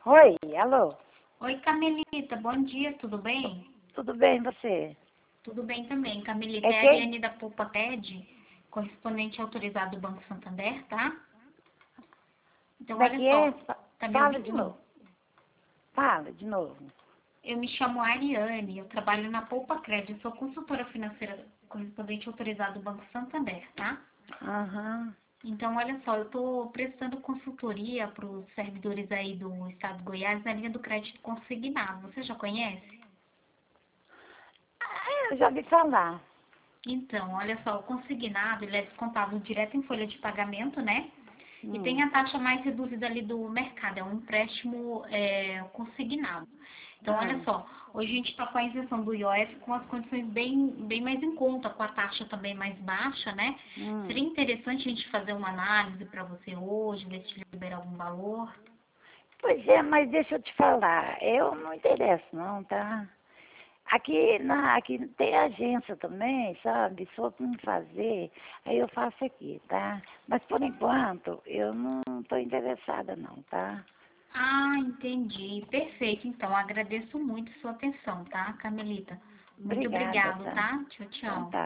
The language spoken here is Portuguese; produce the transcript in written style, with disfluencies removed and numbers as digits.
Oi, alô? Oi, Camelita, bom dia, tudo bem? Tudo bem, você? Tudo bem também, Camelita. É É a quem? Ariane da Poupa TED, correspondente autorizado do Banco Santander, tá? Então, Como é olha que só, é? tá me Fala ouvindo de de novo. novo? Fala de novo. Eu me chamo Ariane, eu trabalho na Poupa Crédito, sou consultora financeira correspondente autorizado do Banco Santander, tá? Aham. Então, olha só, eu estou prestando consultoria para os servidores aí do Estado de Goiás na linha do crédito consignado. Você já conhece? Ah, eu já ouvi falar. Então, olha só, o consignado, ele é descontado direto em folha de pagamento, né? E tem Hum. a taxa mais reduzida ali do mercado, é um empréstimo consignado. Então, olha Ah. só, hoje a gente está com a isenção do IOF com as condições bem mais em conta, com a taxa também mais baixa, né? Seria Hum. interessante a gente fazer uma análise para você hoje, ver se libera algum valor. Pois é, mas deixa eu te falar. Eu não interesso não, tá? Aqui tem agência também, sabe? Se for pra me fazer, aí eu faço aqui, tá? Mas por enquanto eu não estou interessada não, tá? Ah, entendi. Perfeito. Então, agradeço muito a sua atenção, tá, Carmelita? Muito Obrigada, obrigado, tá? tá? Tchau, Então tchau. tá.